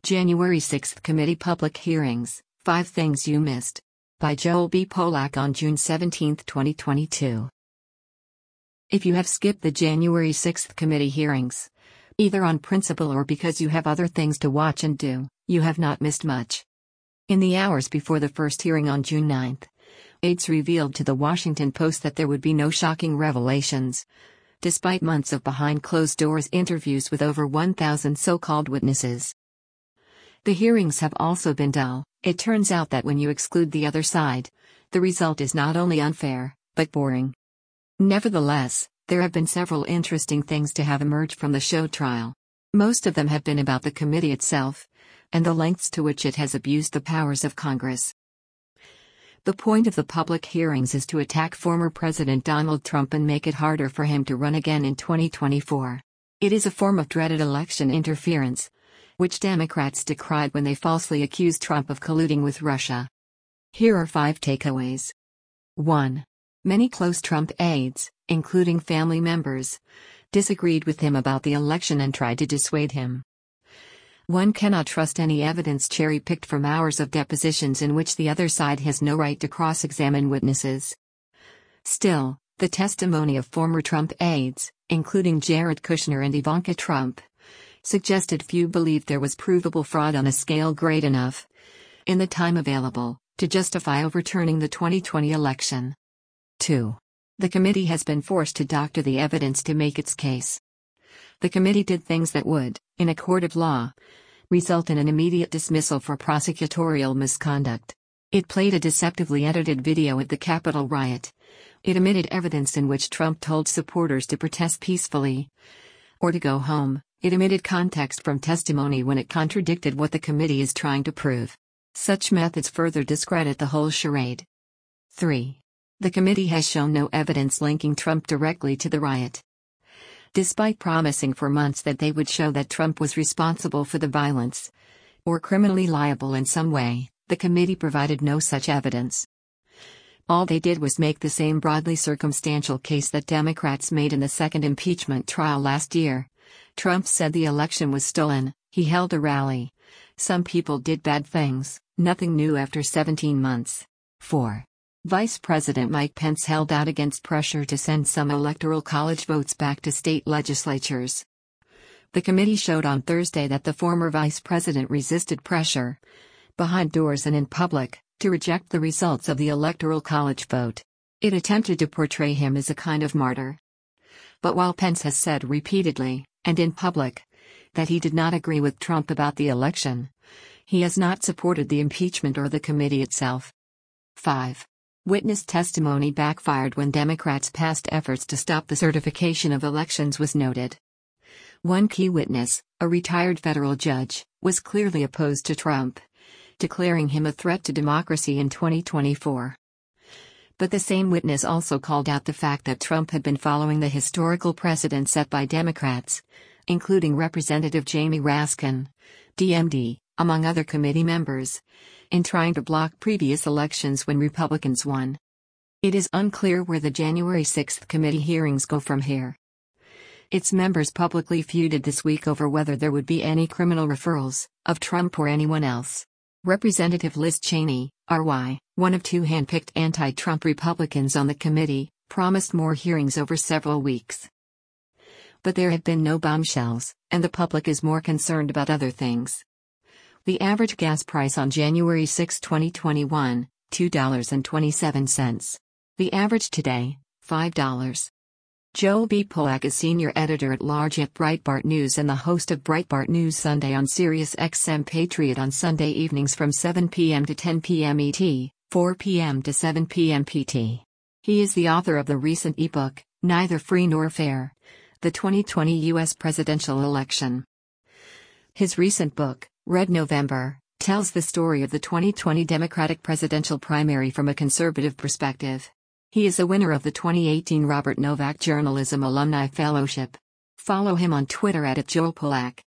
January 6 Committee Public Hearings, 5 Things You Missed. By Joel B. Polak on June 17, 2022. If you have skipped the January 6 committee hearings, either on principle or because you have other things to watch and do, you have not missed much. In the hours before the first hearing on June 9, aides revealed to the Washington Post that there would be no shocking revelations, despite months of behind-closed-doors interviews with over 1,000 so-called witnesses. The hearings have also been dull. It turns out that when you exclude the other side, the result is not only unfair, but boring. Nevertheless, there have been several interesting things to have emerged from the show trial. Most of them have been about the committee itself, and the lengths to which it has abused the powers of Congress. The point of the public hearings is to attack former President Donald Trump and make it harder for him to run again in 2024. It is a form of dreaded election interference, which Democrats decried when they falsely accused Trump of colluding with Russia. Here are 5 takeaways. 1. Many close Trump aides, including family members, disagreed with him about the election and tried to dissuade him. One cannot trust any evidence cherry-picked from hours of depositions in which the other side has no right to cross-examine witnesses. Still, the testimony of former Trump aides, including Jared Kushner and Ivanka Trump, suggested few believed there was provable fraud on a scale great enough, in the time available, to justify overturning the 2020 election. 2. The committee has been forced to doctor the evidence to make its case. The committee did things that would, in a court of law, result in an immediate dismissal for prosecutorial misconduct. It played a deceptively edited video at the Capitol riot. It omitted evidence in which Trump told supporters to protest peacefully or to go home. It omitted context from testimony when it contradicted what the committee is trying to prove. Such methods further discredit the whole charade. 3. The committee has shown no evidence linking Trump directly to the riot. Despite promising for months that they would show that Trump was responsible for the violence, or criminally liable in some way, the committee provided no such evidence. All they did was make the same broadly circumstantial case that Democrats made in the second impeachment trial last year. Trump said the election was stolen, he held a rally. Some people did bad things, nothing new after 17 months. 4. Vice President Mike Pence held out against pressure to send some electoral college votes back to state legislatures. The committee showed on Thursday that the former vice president resisted pressure, behind doors and in public, to reject the results of the electoral college vote. It attempted to portray him as a kind of martyr. But while Pence has said repeatedly, and in public, that he did not agree with Trump about the election, he has not supported the impeachment or the committee itself. 5. Witness testimony backfired when Democrats' past efforts to stop the certification of elections was noted. One key witness, a retired federal judge, was clearly opposed to Trump, declaring him a threat to democracy in 2024. But the same witness also called out the fact that Trump had been following the historical precedent set by Democrats, including Representative Jamie Raskin, DMD, among other committee members, in trying to block previous elections when Republicans won. It is unclear where the January 6 committee hearings go from here. Its members publicly feuded this week over whether there would be any criminal referrals of Trump or anyone else. Representative Liz Cheney, RY, one of 2 hand-picked anti-Trump Republicans on the committee, promised more hearings over several weeks. But there have been no bombshells, and the public is more concerned about other things. The average gas price on January 6, 2021, $2.27. The average today, $5. Joel B. Polak is senior editor-at-large at Breitbart News and the host of Breitbart News Sunday on Sirius XM Patriot on Sunday evenings from 7 p.m. to 10 p.m. ET, 4 p.m. to 7 p.m. PT. He is the author of the recent ebook, Neither Free Nor Fair: The 2020 U.S. Presidential Election. His recent book, Red November, tells the story of the 2020 Democratic presidential primary from a conservative perspective. He is a winner of the 2018 Robert Novak Journalism Alumni Fellowship. Follow him on Twitter @JoelPolak.